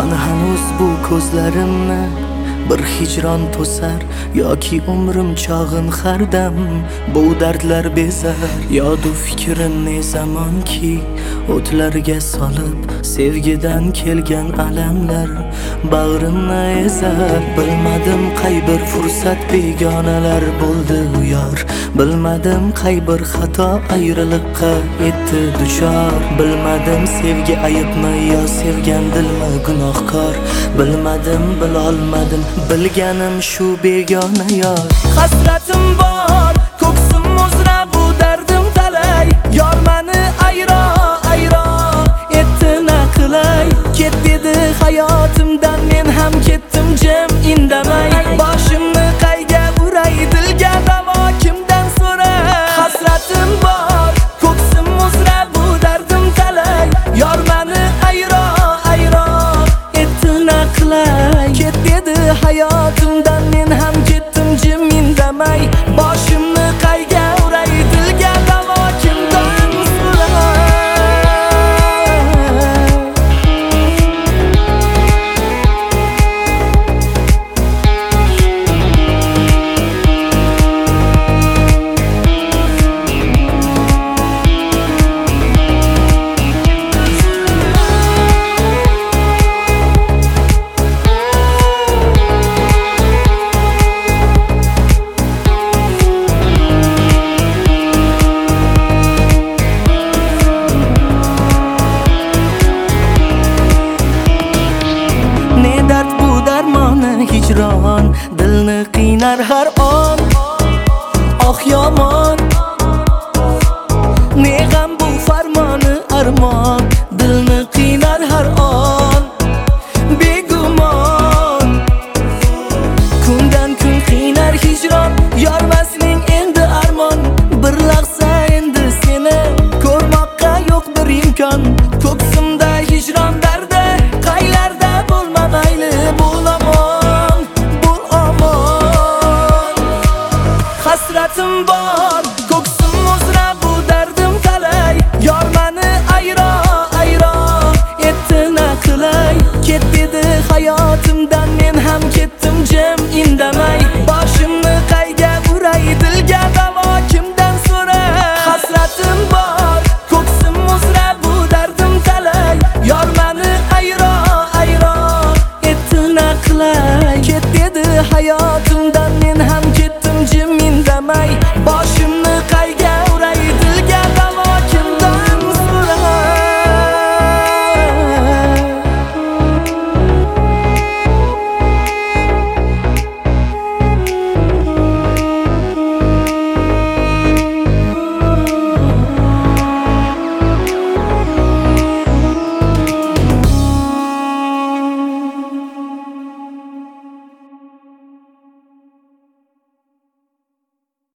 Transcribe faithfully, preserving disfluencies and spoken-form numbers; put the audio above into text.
Mana hanuz bu ko'zlarimni bir hijron to'sar, yoki umrim chog'in hardam bu dardlar bezar. Yodu fikrim ne zamonki o'tlarga solib, sevgidan kelgan alamlar bag'rimni ezar. Bilmadim qay bir fursat begonalar bo'ldi u yor, bilmadim qay bir xato ayriliqqa etdi duchor. Bilmadim sevgi ayibmi yo sevgan dilmi gunohkor. Bilmadim, bilolmadim, bilganim shu begona yor. Hasratim bor, ko'ksim uzra, bu dardim talay. Yor mani ayro ayro etdi naqlay. Ket dedi hayotimdan, men ham ketdim jim indamay. Boshimni qayga uray, dilga davo kimdan so'ray. Hasratim bor, ko'ksim uzra, bu dardim talay. Yor mani ayro ayro etdi naqlay. Ket dedi hayotimdan, men ham ketdim jim indamay. Boshimni qayga uray, dilga davo kimdan so'ray. Hijron dilni qiynar har on. Oh yomon, ne g'am bu farmoni armon. Dilni qiynar har on, begumon. Kundan kun qiynar hijron, yormasning endi armon. Bir lahza endi seni ko'rmoqqa yo'q bir imkon. Ko'ksimda hijron dardi, qaylarda bo'lma mayli bo'laman. Hasratim bor, ko'ksim uzra, bu dardim talay. Yor mani ayro ayro etdi naqlay. Ket dedi hayotimdan, men ham ketdim jim indamay. Boshimni qayga uray, dilga davo kimdan so'ray. Hasratim bor, ko'ksim uzra, bu dardim talay. Yor mani ayro ayro etdi naqlay. Ket dedi hayotimdan, men ham ketdim jim indamay. Bosh